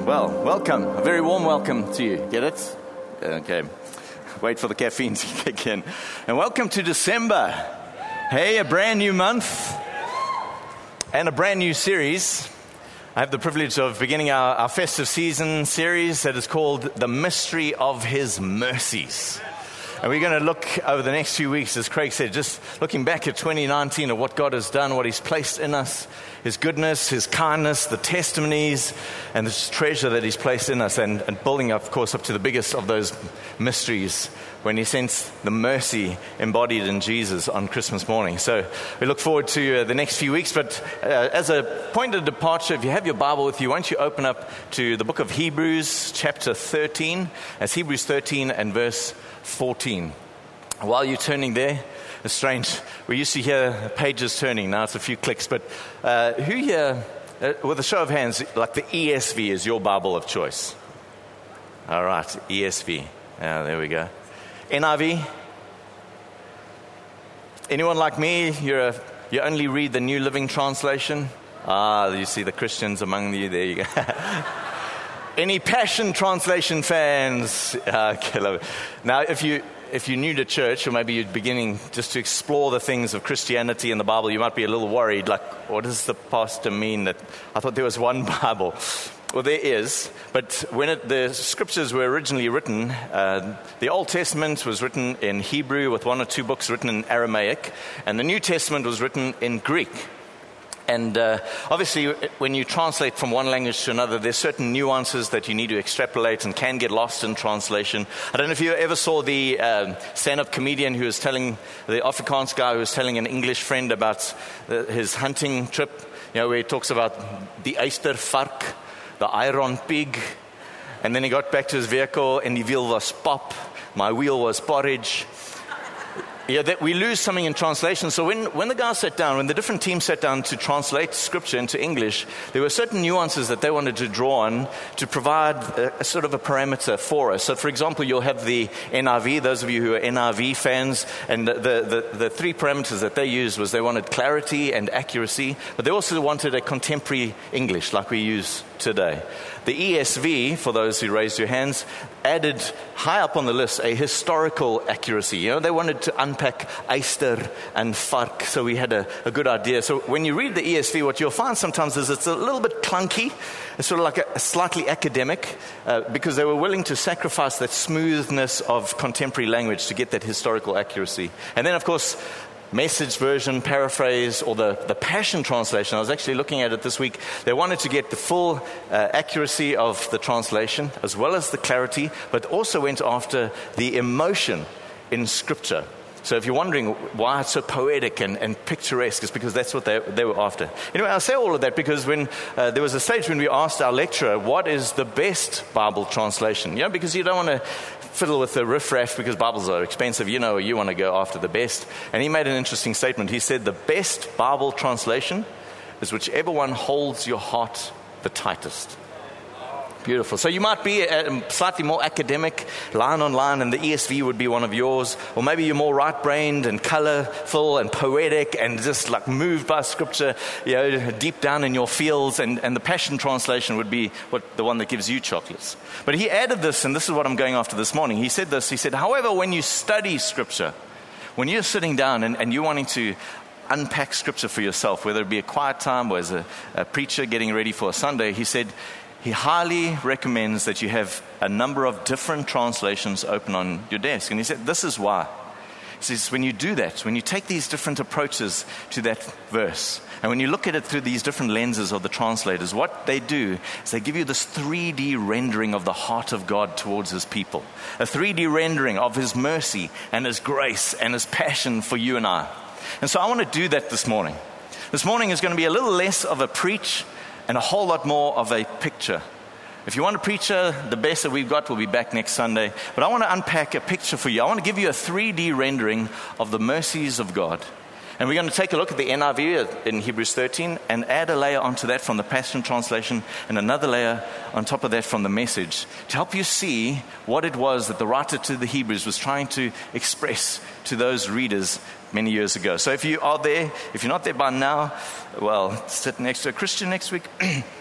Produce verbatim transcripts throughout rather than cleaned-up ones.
Well, welcome. A very warm welcome to you. Get it? Okay. Wait for the caffeine to kick in. And welcome to December. Hey, a brand new month and a brand new series. I have the privilege of beginning our, our festive season series that is called The Mystery of His Mercies. And we're going to look over the next few weeks, as Craig said, just looking back at twenty nineteen, of what God has done, what He's placed in us, His goodness, His kindness, the testimonies, and this treasure that He's placed in us, and, and building, of course, up to the biggest of those mysteries when He sends the mercy embodied in Jesus on Christmas morning. So we look forward to uh, the next few weeks. But uh, as a point of departure, if you have your Bible with you, why don't you open up to the book of Hebrews, chapter thirteen. That's Hebrews thirteen and verse fourteen. While you're turning there, it's strange. We used to hear pages turning. Now it's a few clicks. But uh, who here, uh, with a show of hands, like the E S V is your Bible of choice? All right, E S V. Yeah, there we go. N I V? Anyone like me? You're a, you only read the New Living Translation? Ah, you see the Christians among you. There you go. Any Passion Translation fans? Okay, love it. Now, if you if you're new to church, or maybe you're beginning just to explore the things of Christianity in the Bible, you might be a little worried. Like, what does the pastor mean? That I thought there was one Bible. Well, there is, but when it, the scriptures were originally written, uh, the Old Testament was written in Hebrew with one or two books written in Aramaic, and the New Testament was written in Greek. And uh, obviously, when you translate from one language to another, there's certain nuances that you need to extrapolate and can get lost in translation. I don't know if you ever saw the uh, stand-up comedian who was telling, the Afrikaans guy who was telling an English friend about uh, his hunting trip, you know, where he talks about the Eystervark, the iron pig, and then he got back to his vehicle and the wheel was pop, my wheel was porridge. Yeah, that we lose something in translation. So when, when the guys sat down, when the different teams sat down to translate scripture into English, there were certain nuances that they wanted to draw on to provide a, a sort of a parameter for us. So for example, you'll have the N I V, those of you who are N I V fans, and the, the, the, the three parameters that they used was they wanted clarity and accuracy, but they also wanted a contemporary English like we use today. The E S V, for those who raised your hands, added high up on the list a historical accuracy. You know, they wanted to unpack Eyster and Vark, so we had a, a good idea. So when you read the E S V, what you'll find sometimes is it's a little bit clunky. It's sort of like a, a slightly academic, uh, because they were willing to sacrifice that smoothness of contemporary language to get that historical accuracy. And then, of course, Message version, paraphrase, or the, the Passion Translation. I was actually looking at it this week. They wanted to get the full uh, accuracy of the translation as well as the clarity, but also went after the emotion in Scripture. So if you're wondering why it's so poetic and, and picturesque, it's because that's what they, they were after. Anyway, I'll say all of that because when uh, there was a stage when we asked our lecturer, what is the best Bible translation? You know, because you don't want to fiddle with the riffraff because Bibles are expensive. You know, you want to go after the best. And he made an interesting statement. He said the best Bible translation is whichever one holds your heart the tightest. Beautiful. So you might be a slightly more academic, line on line, and the E S V would be one of yours. Or maybe you're more right-brained and colorful and poetic and just like moved by Scripture, you know, deep down in your feels. And, and the Passion Translation would be what the one that gives you chocolates. But he added this, and this is what I'm going after this morning. He said this, he said, however, when you study Scripture, when you're sitting down and, and you're wanting to unpack Scripture for yourself, whether it be a quiet time or as a, a preacher getting ready for a Sunday, he said, he highly recommends that you have a number of different translations open on your desk. And he said, this is why. He says, when you do that, when you take these different approaches to that verse, and when you look at it through these different lenses of the translators, what they do is they give you this three D rendering of the heart of God towards His people. A three D rendering of His mercy and His grace and His passion for you and I. And so I want to do that this morning. This morning is going to be a little less of a preach and a whole lot more of a picture. If you want a preacher, the best that we've got will be back next Sunday. But I want to unpack a picture for you. I want to give you a three D rendering of the mercies of God. And we're going to take a look at the N I V in Hebrews thirteen and add a layer onto that from the Passion Translation and another layer on top of that from the Message to help you see what it was that the writer to the Hebrews was trying to express to those readers many years ago. So if you are there, if you're not there by now, well, sit next to a Christian next week.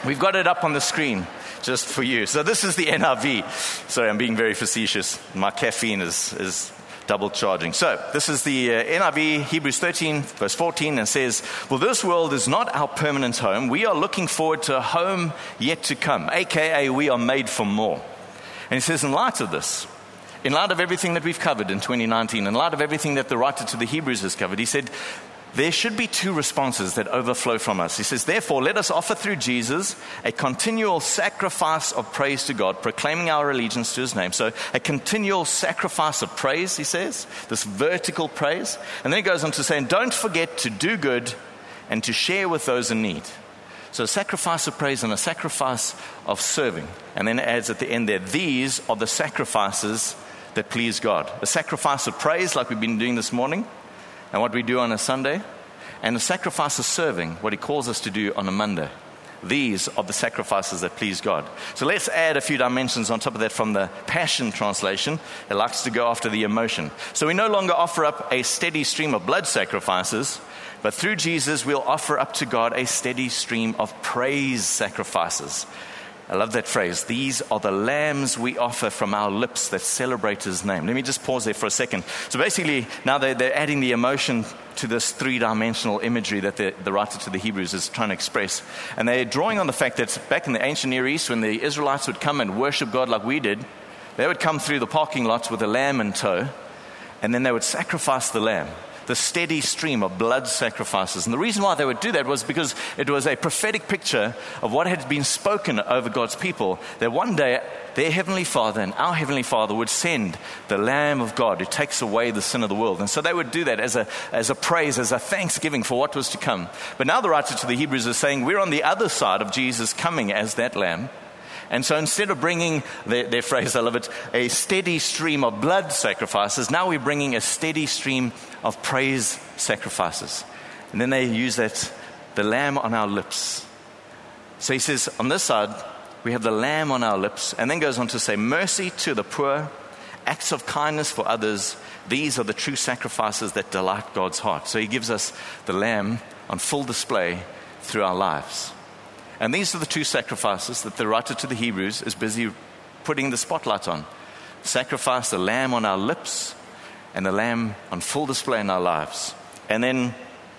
We've got it up on the screen just for you. So this is the N I V. Sorry, I'm being very facetious. My caffeine is, is double charging. So this is the uh, N I V, Hebrews thirteen, verse fourteen, and says, "Well, this world is not our permanent home. We are looking forward to a home yet to come, a k a we are made for more." And he says, in light of this, in light of everything that we've covered in twenty nineteen, in light of everything that the writer to the Hebrews has covered, he said, there should be two responses that overflow from us. He says, "Therefore, let us offer through Jesus a continual sacrifice of praise to God, proclaiming our allegiance to his name." So a continual sacrifice of praise, he says, this vertical praise. And then he goes on to say, "And don't forget to do good and to share with those in need." So a sacrifice of praise and a sacrifice of serving. And then it adds at the end there, "These are the sacrifices that please God." A sacrifice of praise, like we've been doing this morning, and what we do on a Sunday, and a sacrifice of serving, what he calls us to do on a Monday. These are the sacrifices that please God. So let's add a few dimensions on top of that from the Passion Translation. It likes to go after the emotion. So we no longer offer up a steady stream of blood sacrifices, but through Jesus we'll offer up to God a steady stream of praise sacrifices. I love that phrase. These are the lambs we offer from our lips that celebrate his name. Let me just pause there for a second. So basically, now they're, they're adding the emotion to this three-dimensional imagery that the, the writer to the Hebrews is trying to express. And they're drawing on the fact that back in the ancient Near East, when the Israelites would come and worship God like we did, they would come through the parking lots with a lamb in tow, and then they would sacrifice the lamb. The steady stream of blood sacrifices. And the reason why they would do that was because it was a prophetic picture of what had been spoken over God's people, that one day their Heavenly Father and our Heavenly Father would send the Lamb of God who takes away the sin of the world. And so they would do that as a, as a praise, as a thanksgiving for what was to come. But now the writer to the Hebrews is saying we're on the other side of Jesus coming as that Lamb. And so instead of bringing, their, their phrase, I love it, a steady stream of blood sacrifices, now we're bringing a steady stream of praise sacrifices. And then they use that, the lamb on our lips. So he says, on this side, we have the lamb on our lips, and then goes on to say, mercy to the poor, acts of kindness for others. These are the true sacrifices that delight God's heart. So he gives us the lamb on full display through our lives. And these are the two sacrifices that the writer to the Hebrews is busy putting the spotlight on. Sacrifice, the lamb on our lips, and the lamb on full display in our lives. And then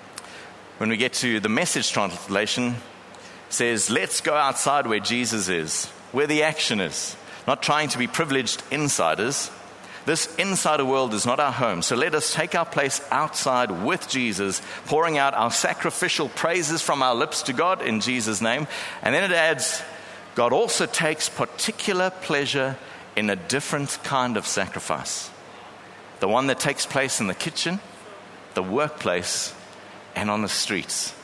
when we get to the Message translation, it says, let's go outside where Jesus is, where the action is. Not trying to be privileged insiders. This insider world is not our home, so let us take our place outside with Jesus, pouring out our sacrificial praises from our lips to God in Jesus' name. And then it adds, God also takes particular pleasure in a different kind of sacrifice. The one that takes place in the kitchen, the workplace, and on the streets.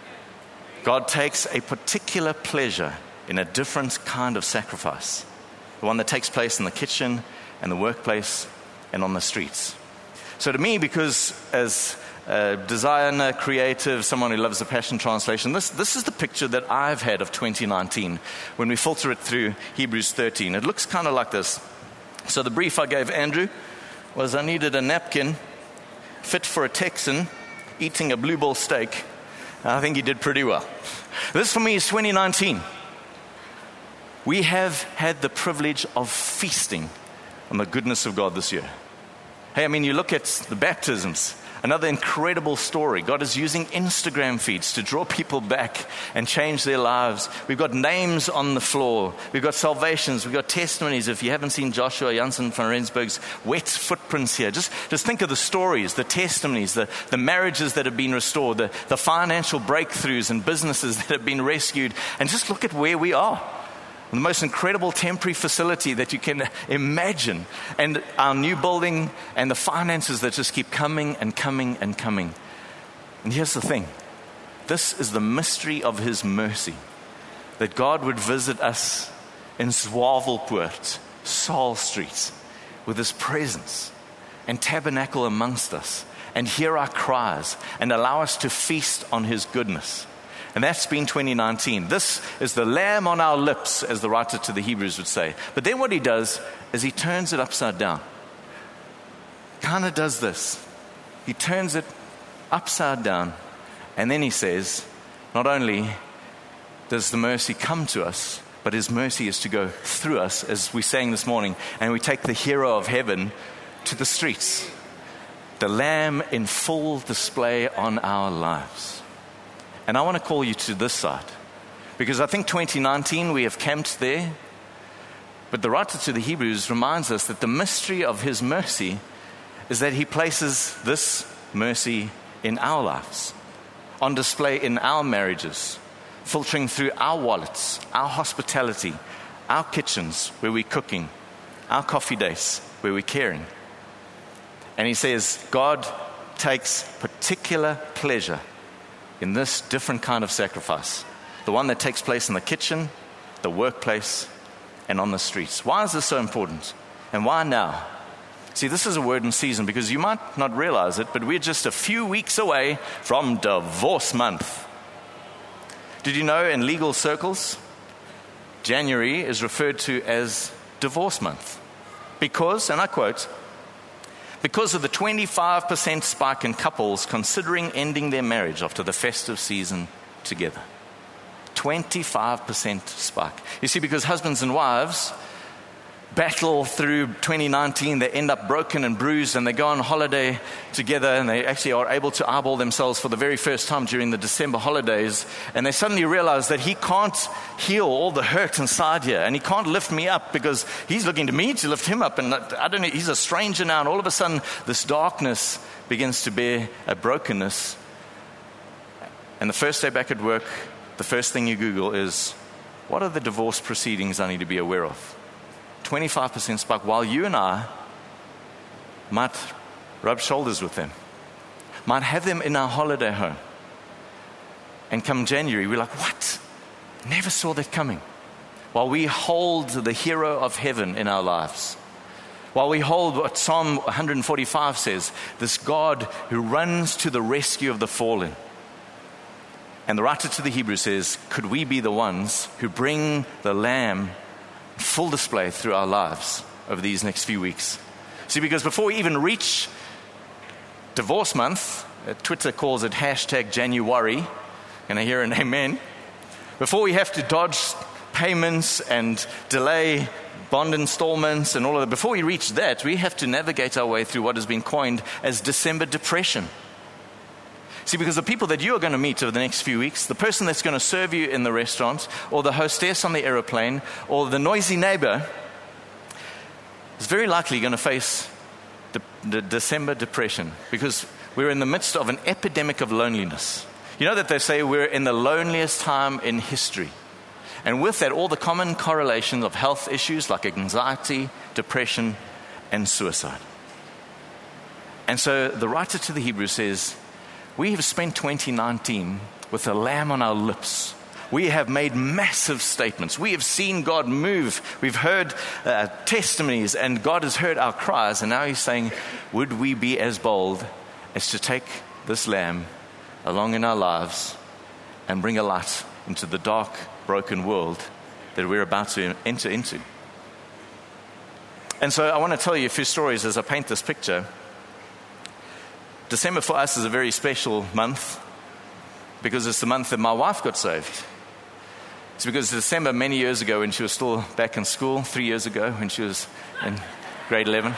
God takes a particular pleasure in a different kind of sacrifice. The one that takes place in the kitchen, and the workplace, and on the streets. So to me, because as a designer, creative, someone who loves the Passion Translation, this, this is the picture that I've had of twenty nineteen when we filter it through Hebrews thirteen. It looks kind of like this. So the brief I gave Andrew was I needed a napkin fit for a Texan eating a blue ball steak. I think he did pretty well. This for me is twenty nineteen. We have had the privilege of feasting on the goodness of God this year. Hey, I mean, you look at the baptisms, another incredible story. God is using Instagram feeds to draw people back and change their lives. We've got names on the floor. We've got salvations. We've got testimonies. If you haven't seen Joshua Janssen van Rensburg's wet footprints here, just, just think of the stories, the testimonies, the, the marriages that have been restored, the, the financial breakthroughs and businesses that have been rescued, and just look at where we are. The most incredible temporary facility that you can imagine. And our new building and the finances that just keep coming and coming and coming. And here's the thing. This is the mystery of his mercy. That God would visit us in Zwavelpoort, Saul Street, with his presence and tabernacle amongst us and hear our cries and allow us to feast on his goodness. And that's been twenty nineteen. This is the lamb on our lips, as the writer to the Hebrews would say. But then what he does is he turns it upside down. Kind of does this. He turns it upside down. And then he says, not only does the mercy come to us, but his mercy is to go through us, as we sang this morning, and we take the hero of heaven to the streets. The Lamb in full display on our lives. And I want to call you to this side, because I think twenty nineteen we have camped there, but the writer to the Hebrews reminds us that the mystery of his mercy is that he places this mercy in our lives, on display in our marriages, filtering through our wallets, our hospitality, our kitchens where we're cooking, our coffee dates where we're caring. And he says, God takes particular pleasure in this different kind of sacrifice, the one that takes place in the kitchen, the workplace, and on the streets. Why is this so important? And why now? See, this is a word in season because you might not realize it, but we're just a few weeks away from divorce month. Did you know in legal circles, January is referred to as divorce month? Because, and I quote, because of the twenty-five percent spike in couples considering ending their marriage after the festive season together. twenty-five percent spike. You see, because husbands and wives battle through twenty nineteen, they end up broken and bruised, and they go on holiday together, and they actually are able to eyeball themselves for the very first time during the December holidays, and they suddenly realize that he can't heal all the hurt inside here, and he can't lift me up because he's looking to me to lift him up, and I don't know, he's a stranger now, and all of a sudden this darkness begins to bear a brokenness. And the first day back at work, the first thing you Google is, what are the divorce proceedings I need to be aware of? twenty-five percent spike, while you and I might rub shoulders with them, might have them in our holiday home. And come January, we're like, what? Never saw that coming. While we hold the hero of heaven in our lives, while we hold what Psalm one forty-five says, this God who runs to the rescue of the fallen. And the writer to the Hebrews says, could we be the ones who bring the Lamb full display through our lives over these next few weeks? See, because before we even reach divorce month, uh, Twitter calls it hashtag January, and I hear an amen. Before we have to dodge payments and delay bond installments and all of that, before we reach that, we have to navigate our way through what has been coined as December depression. See, because the people that you are going to meet over the next few weeks, the person that's going to serve you in the restaurant, or the hostess on the aeroplane, or the noisy neighbor, is very likely going to face the, the December depression, because we're in the midst of an epidemic of loneliness. You know that they say we're in the loneliest time in history. And with that, all the common correlations of health issues like anxiety, depression, and suicide. And so the writer to the Hebrews says, we have spent twenty nineteen with a lamb on our lips. We have made massive statements. We have seen God move. We've heard uh, testimonies, and God has heard our cries. And now he's saying, would we be as bold as to take this lamb along in our lives and bring a light into the dark, broken world that we're about to enter into? And so I want to tell you a few stories as I paint this picture. December for us is a very special month because it's the month that my wife got saved. It's because December many years ago when she was still back in school, three years ago when she was in grade eleven,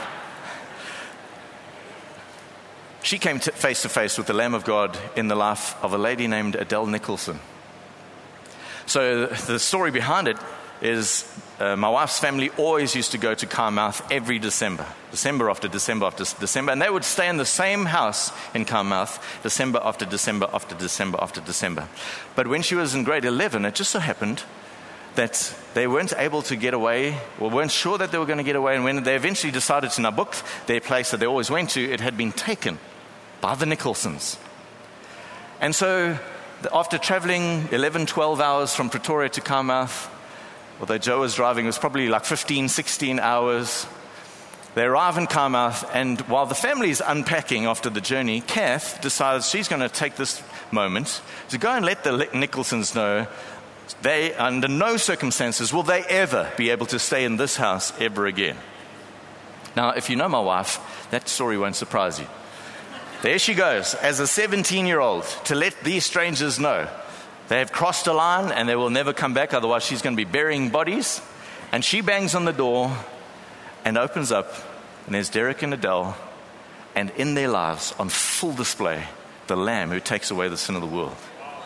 she came to face to face with the Lamb of God in the life of a lady named Adele Nicholson. So the story behind it is uh, my wife's family always used to go to Carmouth every December, December after December after December, and they would stay in the same house in Carmouth, December after December after December after December. But when she was in grade eleven, it just so happened that they weren't able to get away, or weren't sure that they were going to get away, and when they eventually decided to now book their place that they always went to, it had been taken by the Nicholsons. And so after traveling eleven, twelve hours from Pretoria to Carmouth, although Joe was driving, it was probably like fifteen, sixteen hours. They arrive in Carmouth, and while the family is unpacking after the journey, Kath decides she's going to take this moment to go and let the Nicholsons know they, under no circumstances, will they ever be able to stay in this house ever again. Now, if you know my wife, that story won't surprise you. There she goes, as a seventeen-year-old, to let these strangers know They have crossed a line and they will never come back, otherwise she's going to be burying bodies. And she bangs on the door and opens up, and there's Derek and Adele, and in their lives, on full display, the Lamb who takes away the sin of the world.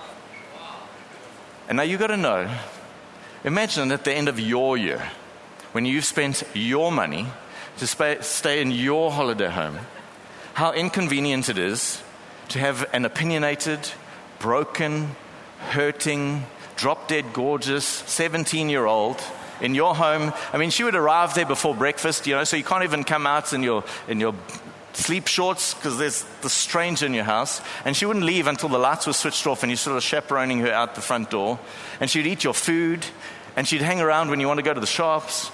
And now you've got to know, imagine at the end of your year, when you've spent your money to sp- stay in your holiday home, how inconvenient it is to have an opinionated, broken, hurting, drop-dead gorgeous seventeen-year-old in your home. I mean, she would arrive there before breakfast, you know, so you can't even come out in your in your sleep shorts because there's the stranger in your house. And she wouldn't leave until the lights were switched off and you're sort of chaperoning her out the front door. And she'd eat your food and she'd hang around when you want to go to the shops.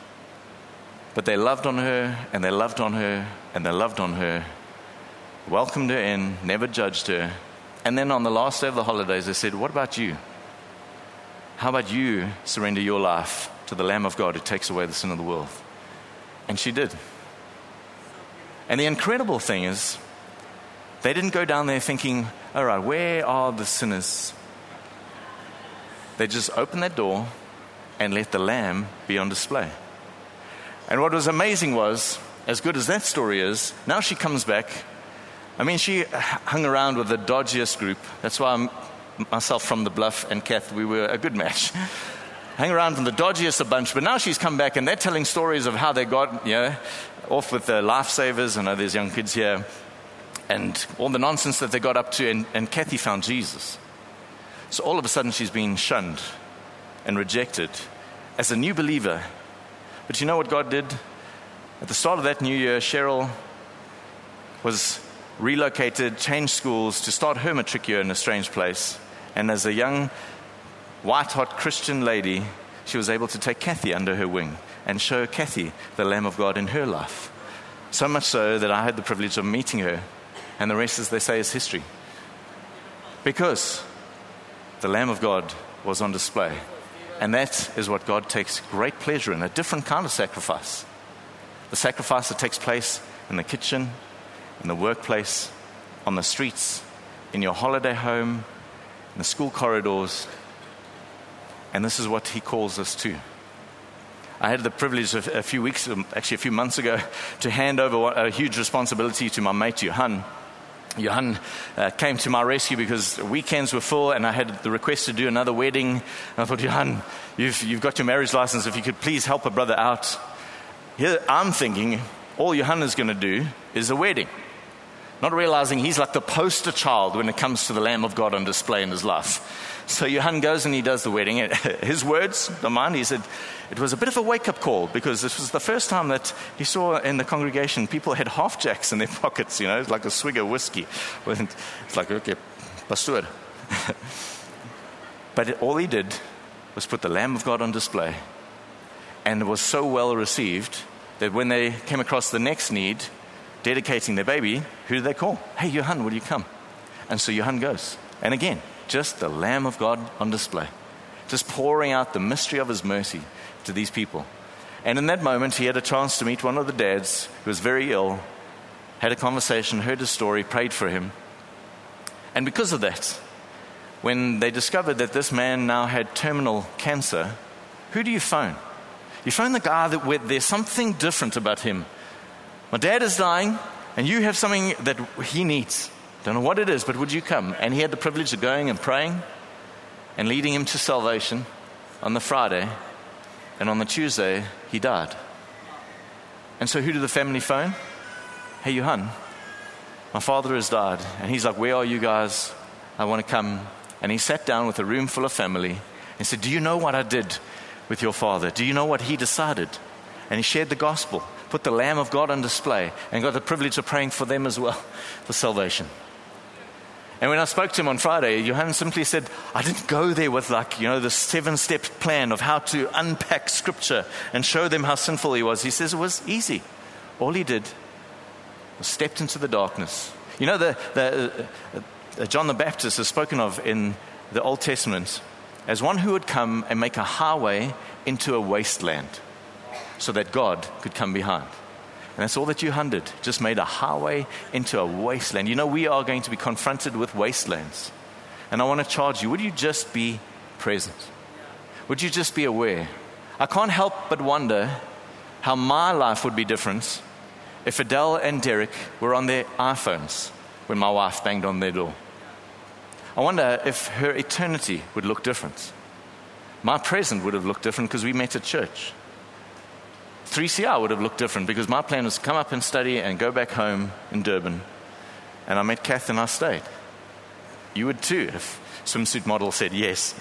But they loved on her and they loved on her and they loved on her, welcomed her in, never judged her. And then on the last day of the holidays, they said, what about you? How about you surrender your life to the Lamb of God who takes away the sin of the world? And she did. And the incredible thing is, they didn't go down there thinking, all right, where are the sinners? They just opened that door and let the Lamb be on display. And what was amazing was, as good as that story is, now she comes back. I mean, she hung around with the dodgiest group. That's why I'm, myself from the Bluff and Kath, we were a good match. Hang around with the dodgiest a bunch. But now she's come back and they're telling stories of how they got, you know, off with the lifesavers. I know there's young kids here. And all the nonsense that they got up to. And, and Kathy found Jesus. So all of a sudden she's been shunned and rejected as a new believer. But you know what God did? At the start of that new year, Cheryl was relocated, changed schools to start her matric year in a strange place. And as a young, white-hot Christian lady, she was able to take Kathy under her wing and show Kathy the Lamb of God in her life. So much so that I had the privilege of meeting her. And the rest, as they say, is history. Because the Lamb of God was on display. And that is what God takes great pleasure in, a different kind of sacrifice. The sacrifice that takes place in the kitchen, in the workplace, on the streets, in your holiday home, in the school corridors. And this is what he calls us to. I had the privilege of a few weeks, actually a few months ago, to hand over a huge responsibility to my mate, Johan. Johan uh, came to my rescue because weekends were full and I had the request to do another wedding. And I thought, Johan, you've, you've got your marriage license. If you could please help a brother out. Here I'm thinking all Johan is going to do is a wedding. Not realizing he's like the poster child when it comes to the Lamb of God on display in his life. So Johan goes and he does the wedding. His words, not mine, he said, it was a bit of a wake-up call because this was the first time that he saw in the congregation people had half-jacks in their pockets, you know, it's like a swig of whiskey. It's like, okay, pastor. But it, all he did was put the Lamb of God on display. And it was so well received that when they came across the next need, dedicating their baby, who did they call? Hey, Johan, will you come? And so Johan goes. And again, just the Lamb of God on display. Just pouring out the mystery of his mercy to these people. And in that moment, he had a chance to meet one of the dads who was very ill, had a conversation, heard his story, prayed for him. And because of that, when they discovered that this man now had terminal cancer, who do you phone? You phone the guy that where there's something different about him. My dad is dying, and you have something that he needs. Don't know what it is, but would you come? And he had the privilege of going and praying and leading him to salvation on the Friday. And on the Tuesday, he died. And so who did the family phone? Hey, Johan, my father has died. And he's like, where are you guys? I want to come. And he sat down with a room full of family and said, do you know what I did with your father? Do you know what he decided? And he shared the gospel, put the Lamb of God on display, and got the privilege of praying for them as well for salvation. And when I spoke to him on Friday, Johan simply said, I didn't go there with like, you know, the seven-step plan of how to unpack scripture and show them how sinful he was. He says it was easy. All he did was stepped into the darkness. You know, the, the uh, John the Baptist is spoken of in the Old Testament as one who would come and make a highway into a wasteland so that God could come behind. And that's all that Johan did, just made a highway into a wasteland. You know, we are going to be confronted with wastelands. And I want to charge you, would you just be present? Would you just be aware? I can't help but wonder how my life would be different if Adele and Derek were on their iPhones when my wife banged on their door. I wonder if her eternity would look different. My present would have looked different because we met at church. three C R would have looked different because my plan was to come up and study and go back home in Durban. And I met Kath and I stayed. You would too if Swimsuit Model said yes.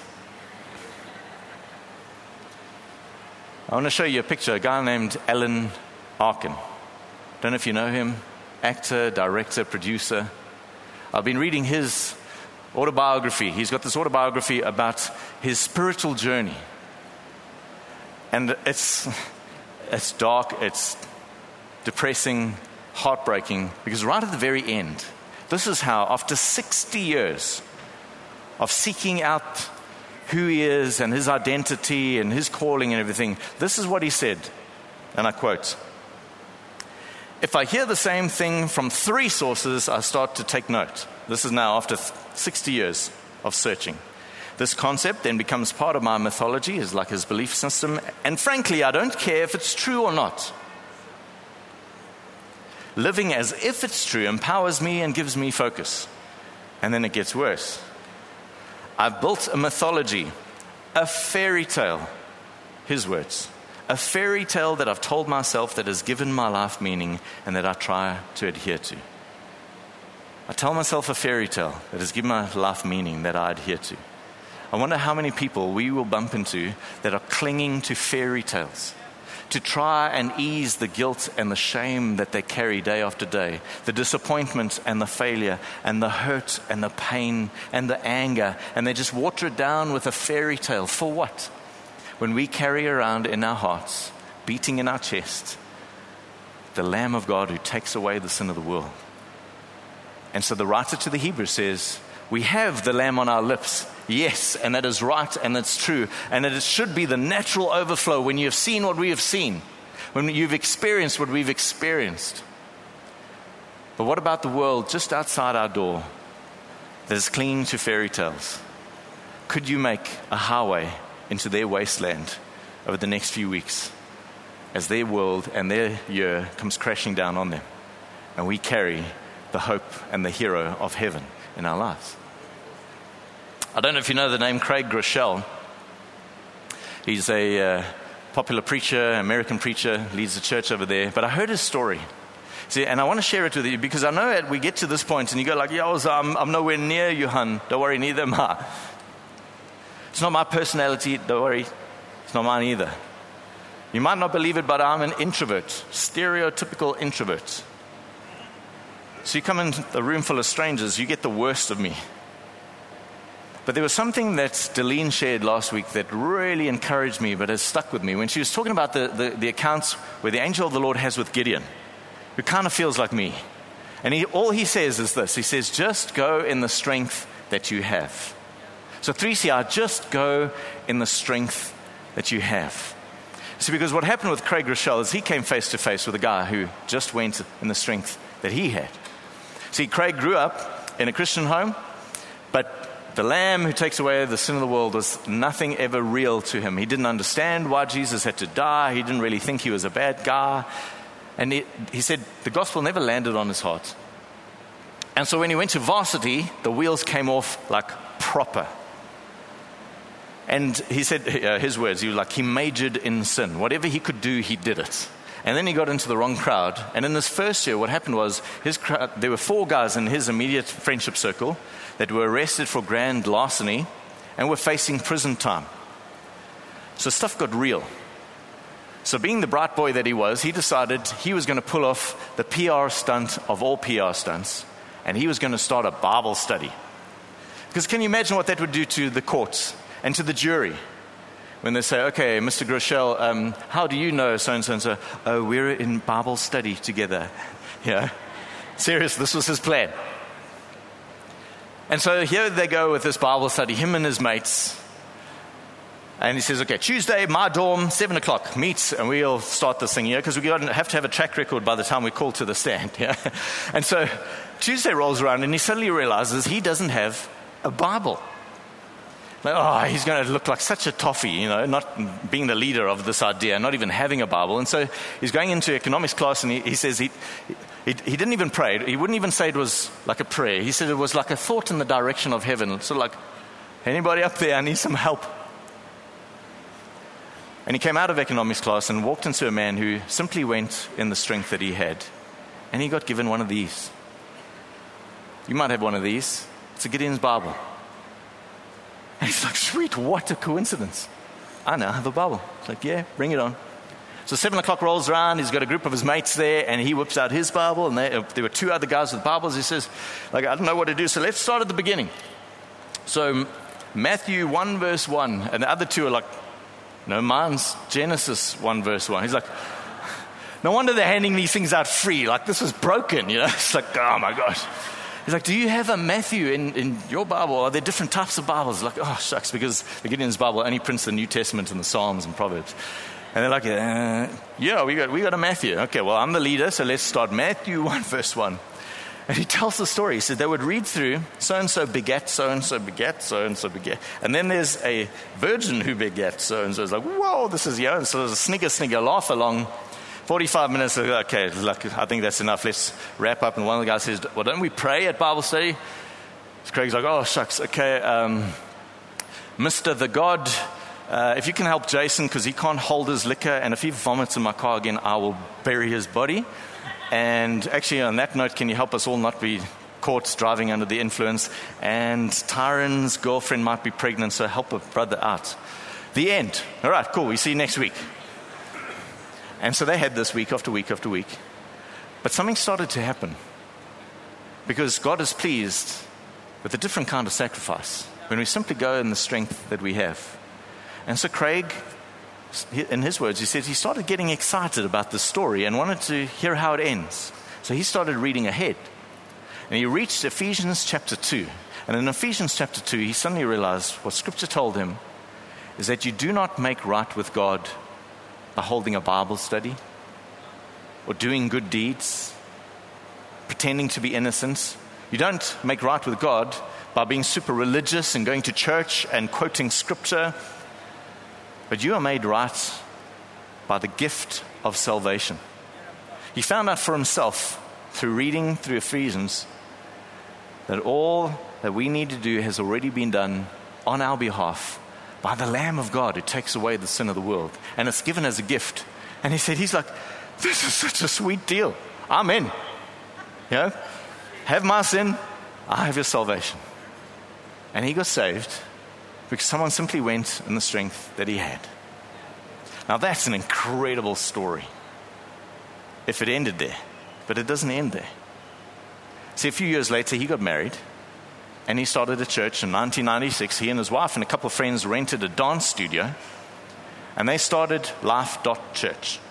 I want to show you a picture, a guy named Alan Arkin. Don't know if you know him. Actor, director, producer. I've been reading his autobiography. He's got this autobiography about his spiritual journey. And it's, it's dark, it's depressing, heartbreaking, because right at the very end, this is how, after sixty years of seeking out who he is and his identity and his calling and everything, this is what he said, and I quote, "If I hear the same thing from three sources, I start to take note." This is now after sixty years of searching. "This concept then becomes part of my mythology, is like his belief system, and frankly, I don't care if it's true or not. Living as if it's true empowers me and gives me focus." And then it gets worse. "I've built a mythology, a fairy tale," his words, "a fairy tale that I've told myself that has given my life meaning and that I try to adhere to." I tell myself a fairy tale that has given my life meaning that I adhere to. I wonder how many people we will bump into that are clinging to fairy tales to try and ease the guilt and the shame that they carry day after day, the disappointment and the failure and the hurt and the pain and the anger, and they just water it down with a fairy tale. For what? When we carry around in our hearts, beating in our chest, the Lamb of God who takes away the sin of the world. And so the writer to the Hebrews says, we have the Lamb on our lips, yes, and that is right and that's true, and that it should be the natural overflow when you have seen what we have seen, when you've experienced what we've experienced. But what about the world just outside our door that is clinging to fairy tales? Could you make a highway into their wasteland over the next few weeks as their world and their year comes crashing down on them, and we carry the hope and the hero of heaven in our lives? I don't know if you know the name Craig Groeschel. He's a uh, popular preacher, American preacher, leads the church over there. But I heard his story. See, and I want to share it with you because I know that we get to this point and you go like, yo, I'm, I'm nowhere near you, hun. Don't worry, neither am I. It's not my personality. Don't worry. It's not mine either. You might not believe it, but I'm an introvert, stereotypical introvert. So you come in a room full of strangers, you get the worst of me. But there was something that Delene shared last week that really encouraged me, but has stuck with me. When she was talking about the, the, the accounts where the angel of the Lord has with Gideon, who kind of feels like me. And he, all he says is this. He says, just go in the strength that you have. So three C R, just go in the strength that you have. See, because what happened with Craig Groeschel is he came face to face with a guy who just went in the strength that he had. See, Craig grew up in a Christian home, but the Lamb who takes away the sin of the world was nothing ever real to him. He didn't understand why Jesus had to die. He didn't really think he was a bad guy. And he, he said the gospel never landed on his heart. And so when he went to varsity, the wheels came off like proper. And he said, uh, his words, he was like, he majored in sin. Whatever he could do, he did it. And then he got into the wrong crowd. And in this first year, what happened was his crowd, there were four guys in his immediate friendship circle that were arrested for grand larceny and were facing prison time. So stuff got real. So being the bright boy that he was, he decided he was going to pull off the P R stunt of all P R stunts, and he was going to start a Bible study. Because can you imagine what that would do to the courts and to the jury? When they say, okay, Mister Groeschel, um, how do you know so-and-so and so? Oh, we're in Bible study together. Yeah, serious, this was his plan. And so here they go with this Bible study, him and his mates. And he says, okay, Tuesday, my dorm, seven o'clock, meet, and we'll start this thing here, because we have to have a track record by the time we call to the stand. Yeah? And so Tuesday rolls around, and he suddenly realizes he doesn't have a Bible. Like, oh, he's going to look like such a toffee, you know, not being the leader of this idea, not even having a Bible. And so he's going into economics class, and he, he says he, he he didn't even pray. He wouldn't even say it was like a prayer. He said it was like a thought in the direction of heaven. Sort of like, anybody up there? I need some help. And he came out of economics class and walked into a man who simply went in the strength that he had. And he got given one of these. You might have one of these. It's a Gideon's Bible. And he's like, sweet, what a coincidence. I now have a Bible. It's like, yeah, bring it on. So seven o'clock rolls around. He's got a group of his mates there, and he whips out his Bible. And they, there were two other guys with Bibles. He says, like, I don't know what to do, so let's start at the beginning. So Matthew one verse one, and the other two are like, no, mine's Genesis one verse one. He's like, no wonder they're handing these things out free. Like, this was broken, you know. It's like, oh my gosh. He's like, do you have a Matthew in, in your Bible? Are there different types of Bibles? Like, oh, shucks, because the Gideon's Bible only prints the New Testament and the Psalms and Proverbs. And they're like, uh, yeah, we got we got a Matthew. Okay, well, I'm the leader, so let's start Matthew one, verse one. And he tells the story. He said they would read through, so-and-so begat, so-and-so begat, so-and-so begat. And then there's a virgin who begat, so-and-so. It's like, whoa, this is, yeah. And so there's a snigger, snigger, laugh along. forty-five minutes, okay, look, I think that's enough. Let's wrap up. And one of the guys says, well, don't we pray at Bible study? So Craig's like, oh, shucks, okay. Um, Mister the God, uh, if you can help Jason, because he can't hold his liquor, and if he vomits in my car again, I will bury his body. And actually, on that note, can you help us all not be caught driving under the influence? And Tyron's girlfriend might be pregnant, so help a brother out. The end. All right, cool. We see you next week. And so they had this week after week after week. But something started to happen. Because God is pleased with a different kind of sacrifice when we simply go in the strength that we have. And so Craig, in his words, he said he started getting excited about the story and wanted to hear how it ends. So he started reading ahead. And he reached Ephesians chapter two. And in Ephesians chapter two, he suddenly realized what Scripture told him is that you do not make right with God by holding a Bible study or doing good deeds, pretending to be innocent. You don't make right with God by being super religious and going to church and quoting Scripture. But you are made right by the gift of salvation. He found out for himself through reading through Ephesians that all that we need to do has already been done on our behalf by the Lamb of God who takes away the sin of the world. And it's given as a gift. And he said, he's like, this is such a sweet deal. I'm in. You know, have my sin, I have your salvation. And he got saved because someone simply went in the strength that he had. Now that's an incredible story if it ended there. But it doesn't end there. See, a few years later, he got married. And he started a church in nineteen ninety-six. He and his wife and a couple of friends rented a dance studio. And they started Life dot Church.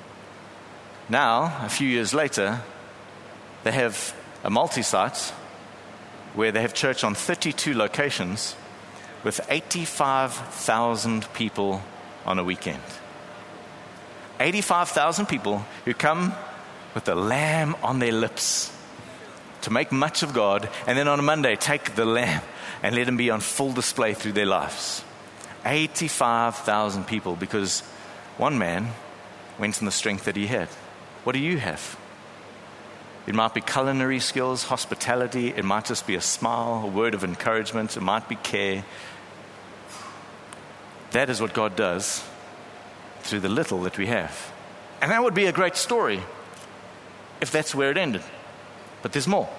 Now, a few years later, they have a multi-site where they have church on thirty-two locations with eighty-five thousand people on a weekend. eighty-five thousand people who come with the lamb on their lips to make much of God, and then on a Monday take the lamb and let him be on full display through their lives. eighty-five thousand people because one man went in the strength that he had. What do you have? It might be culinary skills, hospitality. It might just be a smile, a word of encouragement. It might be care. That is what God does through the little that we have. And that would be a great story if that's where it ended. But there's more.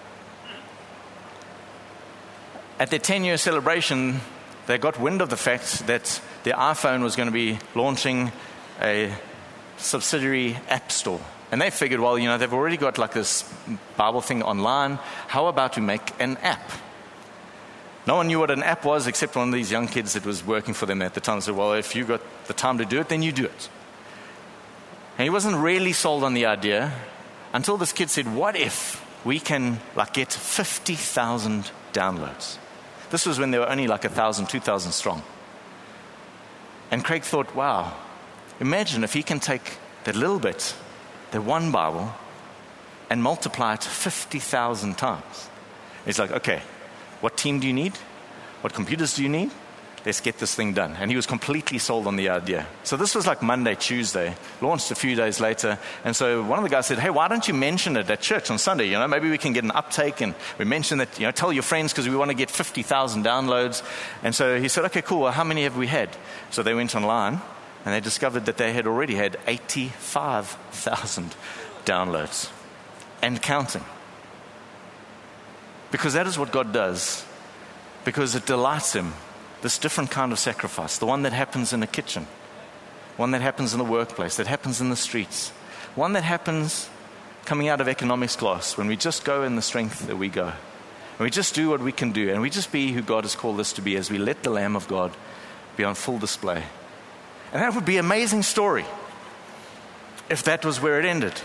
At their ten-year celebration, they got wind of the fact that their iPhone was going to be launching a subsidiary app store. And they figured, well, you know, they've already got like this Bible thing online. How about we make an app? No one knew what an app was except one of these young kids that was working for them at the time. Said, well, if you got the time to do it, then you do it. And he wasn't really sold on the idea until this kid said, what if we can like get fifty thousand downloads? This was when there were only like one thousand, two thousand strong. And Craig thought, wow, imagine if he can take that little bit, the one Bible, and multiply it fifty thousand times. He's like, okay, What team do you need? What computers do you need? Let's get this thing done. And he was completely sold on the idea. So this was like Monday, Tuesday, launched a few days later. And so one of the guys said, hey, why don't you mention it at church on Sunday? You know, maybe we can get an uptake. And we mentioned that, you know, tell your friends because we want to get fifty thousand downloads. And so he said, okay, cool. Well, how many have we had? So they went online and they discovered that they had already had eighty-five thousand downloads and counting. Because that is what God does. Because it delights him. This different kind of sacrifice, the one that happens in a kitchen, one that happens in the workplace, that happens in the streets, one that happens coming out of economics class when we just go in the strength that we go. And we just do what we can do, and we just be who God has called us to be as we let the Lamb of God be on full display. And that would be an amazing story if that was where it ended.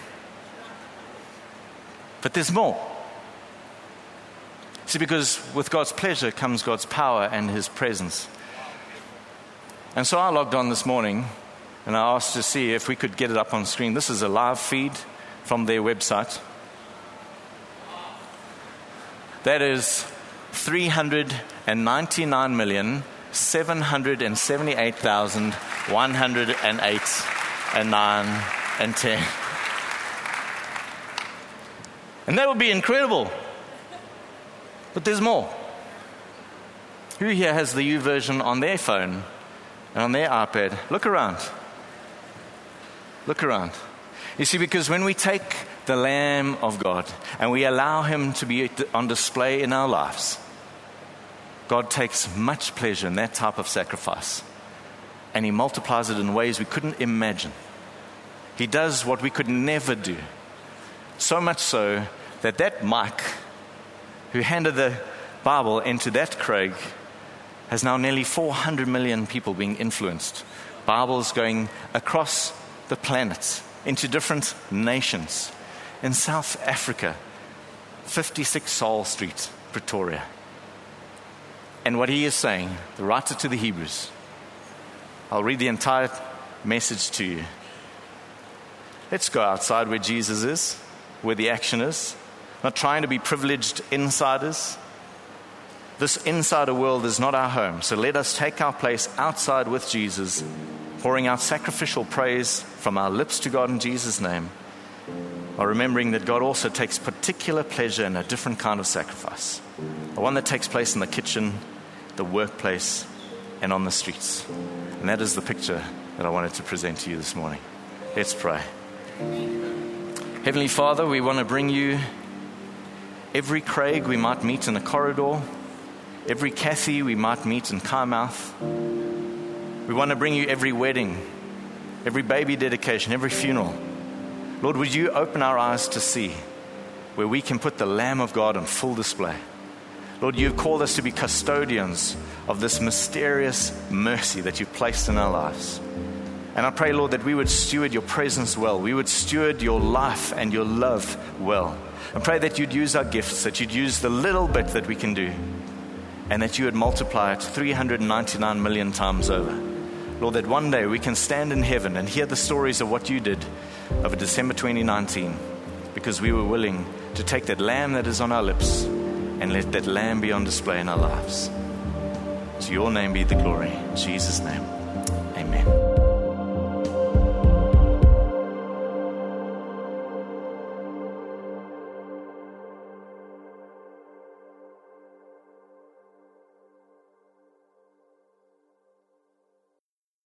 But there's more. See, because with God's pleasure comes God's power and his presence. And so I logged on this morning and I asked to see if we could get it up on screen. This is a live feed from their website. That is three hundred ninety-nine million, seven hundred seventy-eight thousand, one hundred eight and nine and ten. And that would be incredible. But there's more. Who here has the U version on their phone and on their iPad? Look around. Look around. You see, because when we take the Lamb of God and we allow him to be on display in our lives, God takes much pleasure in that type of sacrifice. And he multiplies it in ways we couldn't imagine. He does what we could never do. So much so that that Mike, who handed the Bible into that Craig, has now nearly four hundred million people being influenced. Bibles going across the planet into different nations. In South Africa, fifty-six Saul Street, Pretoria. And what he is saying, the writer to the Hebrews, I'll read the entire message to you. Let's go outside where Jesus is, where the action is. Not trying to be privileged insiders. This insider world is not our home. So let us take our place outside with Jesus, pouring out sacrificial praise from our lips to God in Jesus' name, while remembering that God also takes particular pleasure in a different kind of sacrifice. The one that takes place in the kitchen, the workplace, and on the streets. And that is the picture that I wanted to present to you this morning. Let's pray. Heavenly Father, we want to bring you every Craig we might meet in a corridor, every Kathy we might meet in Kymouth. We want to bring you every wedding, every baby dedication, every funeral. Lord, would you open our eyes to see where we can put the Lamb of God on full display. Lord, you've called us to be custodians of this mysterious mercy that you've placed in our lives. And I pray, Lord, that we would steward your presence well. We would steward your life and your love well. And pray that you'd use our gifts, that you'd use the little bit that we can do, and that you would multiply it three hundred ninety-nine million times over. Lord, that one day we can stand in heaven and hear the stories of what you did over December twenty nineteen, because we were willing to take that lamb that is on our lips and let that lamb be on display in our lives. To your name be the glory. In Jesus' name, amen.